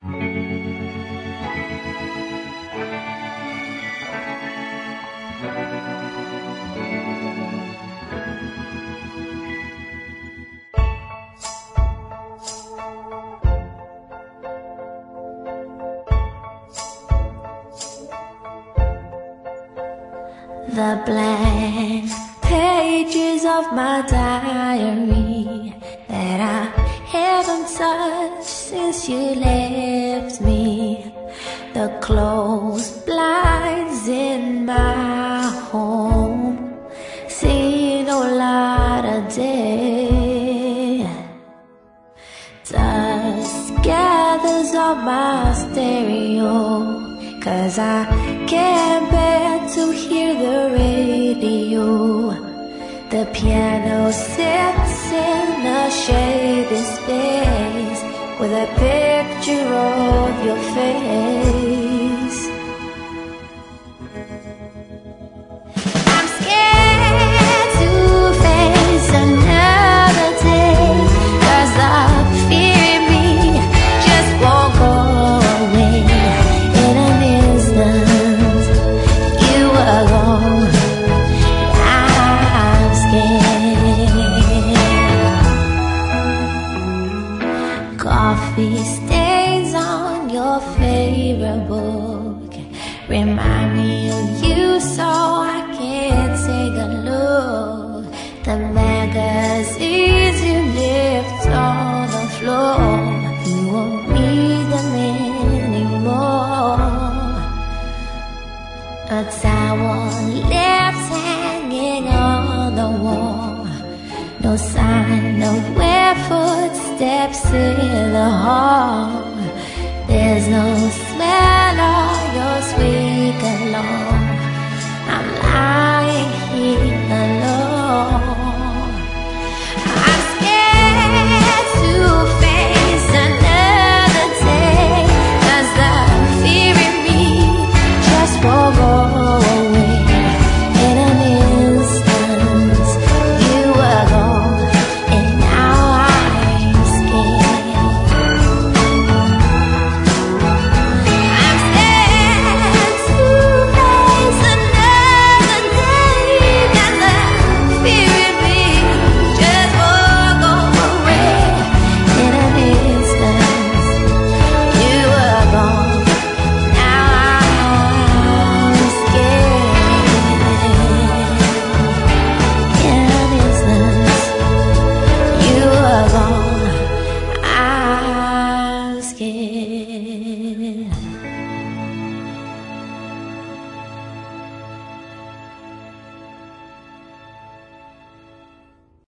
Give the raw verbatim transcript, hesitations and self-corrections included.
The blank pages of my diary that I haven't touched since you left me. The closed blinds in my home see no light of day. Dust gathers on my stereo, 'cause I can't bear to hear the radio. The piano sits in a shady space with a picture of your face. I'm scared to face another day, 'cause the fear in me just won't go away. In an instant you were gone, I'm scared. Coffee stains on your favorite book remind me of you, so I can't take a look. The magazines you left on the floor, you won't need them anymore. A towel left hanging on the wall, no sign of where footsteps in the hall.